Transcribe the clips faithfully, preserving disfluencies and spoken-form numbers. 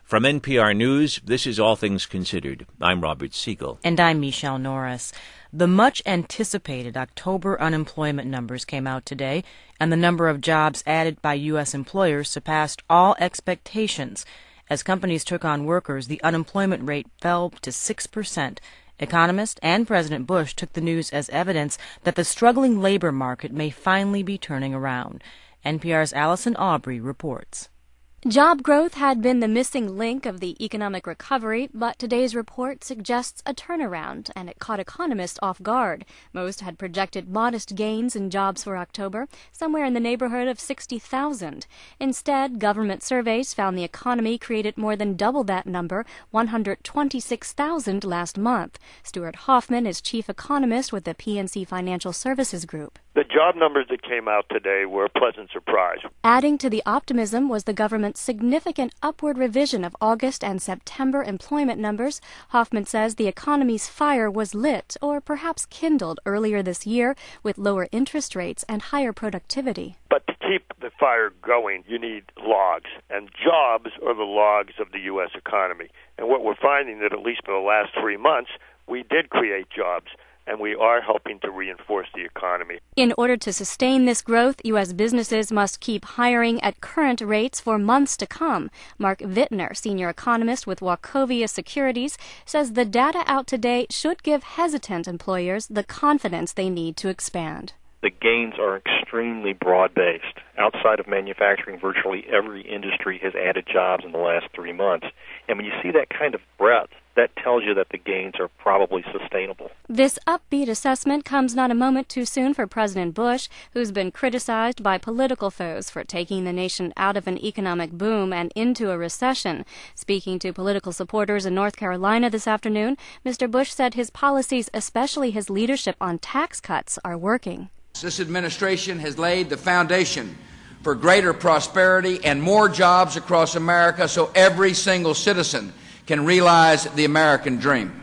From N P R News, this is All Things Considered. I'm Robert Siegel. And I'm Michelle Norris. The much-anticipated October unemployment numbers came out today, and the number of jobs added by U S employers surpassed all expectations. As companies took on workers, the unemployment rate fell to six percent. Economists and President Bush took the news as evidence that the struggling labor market may finally be turning around. N P R's Allison Aubrey reports. Job growth had been the missing link of the economic recovery, but today's report suggests a turnaround, and it caught economists off guard. Most had projected modest gains in jobs for October, somewhere in the neighborhood of sixty thousand. Instead, government surveys found the economy created more than double that number, one hundred twenty-six thousand last month. Stuart Hoffman is chief economist with the P N C Financial Services Group. The job numbers that came out today were a pleasant surprise. Adding to the optimism was the government's significant upward revision of August and September employment numbers. Hoffman says the economy's fire was lit, or perhaps kindled, earlier this year with lower interest rates and higher productivity. But to keep the fire going, you need logs, and jobs are the logs of the U S economy. And what we're finding that at least for the last three months, we did create jobs, and we are helping to reinforce the economy. In order to sustain this growth, U S businesses must keep hiring at current rates for months to come. Mark Vittner, senior economist with Wachovia Securities, says the data out today should give hesitant employers the confidence they need to expand. The gains are extremely broad-based. Outside of manufacturing, virtually every industry has added jobs in the last three months. And when you see that kind of breadth, that tells you that the gains are probably sustainable. This upbeat assessment comes not a moment too soon for President Bush, who's been criticized by political foes for taking the nation out of an economic boom and into a recession. Speaking to political supporters in North Carolina this afternoon, Mister Bush said his policies, especially his leadership on tax cuts, are working. This administration has laid the foundation for greater prosperity and more jobs across America so every single citizen can realize the American dream.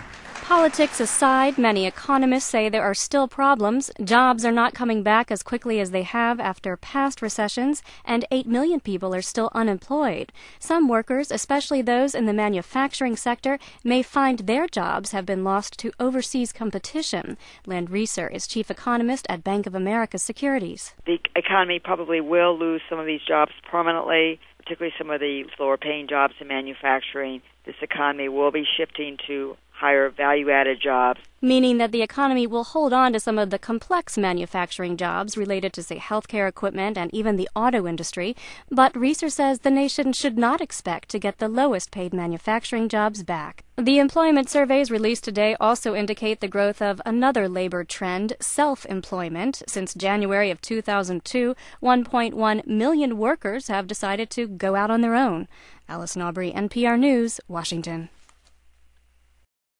Politics aside, many economists say there are still problems. Jobs are not coming back as quickly as they have after past recessions, and eight million people are still unemployed. Some workers, especially those in the manufacturing sector, may find their jobs have been lost to overseas competition. Len Reeser is chief economist at Bank of America Securities. The economy probably will lose some of these jobs permanently, particularly some of the slower-paying jobs in manufacturing. This economy will be shifting to higher value-added jobs. Meaning that the economy will hold on to some of the complex manufacturing jobs related to, say, healthcare equipment and even the auto industry. But Reeser says the nation should not expect to get the lowest-paid manufacturing jobs back. The employment surveys released today also indicate the growth of another labor trend, self-employment. Since January of two thousand two, one point one million workers have decided to go out on their own. Allison Aubrey, N P R News, Washington.